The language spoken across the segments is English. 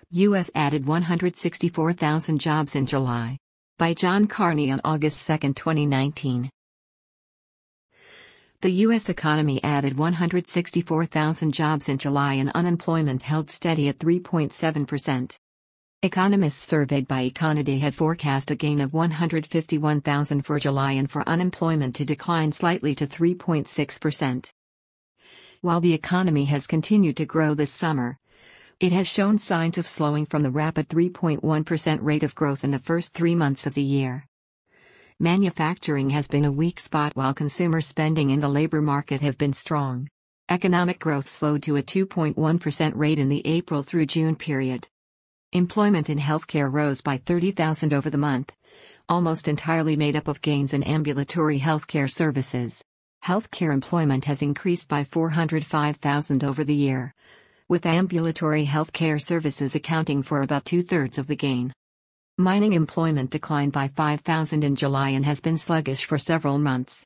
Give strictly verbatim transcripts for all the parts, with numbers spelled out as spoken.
U S added one hundred sixty-four thousand jobs in July. By John Carney on August second, twenty nineteen. The U S economy added one hundred sixty-four thousand jobs in July and unemployment held steady at three point seven percent. Economists surveyed by Econoday had forecast a gain of one hundred fifty-one thousand for July and for unemployment to decline slightly to three point six percent. While the economy has continued to grow this summer, it has shown signs of slowing from the rapid three point one percent rate of growth in the first three months of the year. Manufacturing has been a weak spot while consumer spending and the labor market have been strong. Economic growth slowed to a two point one percent rate in the April through June period. Employment in healthcare rose by thirty thousand over the month, almost entirely made up of gains in ambulatory healthcare services. Healthcare employment has increased by four hundred five thousand over the year, with ambulatory healthcare services accounting for about two-thirds of the gain. Mining employment declined by five thousand in July and has been sluggish for several months.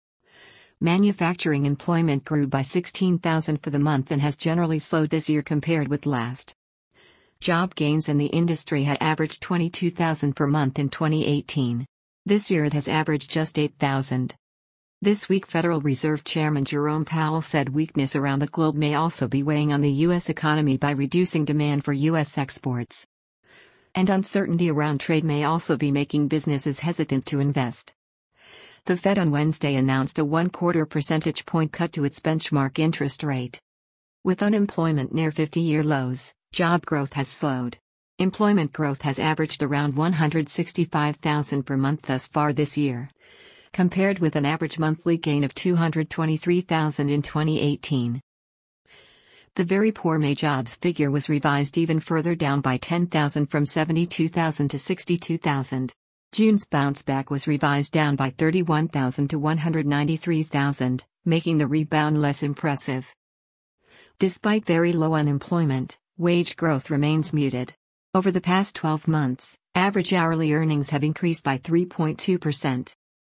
Manufacturing employment grew by sixteen thousand for the month and has generally slowed this year compared with last. Job gains in the industry had averaged twenty-two thousand per month in twenty eighteen. This year it has averaged just eight thousand. This week Federal Reserve Chairman Jerome Powell said weakness around the globe may also be weighing on the U S economy by reducing demand for U S exports. And uncertainty around trade may also be making businesses hesitant to invest. The Fed on Wednesday announced a one-quarter percentage point cut to its benchmark interest rate. With unemployment near fifty-year lows, job growth has slowed. Employment growth has averaged around one hundred sixty-five thousand per month thus far this year, compared with an average monthly gain of two hundred twenty-three thousand in twenty eighteen. The very poor May jobs figure was revised even further down by ten thousand from seventy-two thousand to sixty-two thousand. June's bounce back was revised down by thirty-one thousand to one hundred ninety-three thousand, making the rebound less impressive. Despite very low unemployment, wage growth remains muted. Over the past twelve months, average hourly earnings have increased by three point two percent.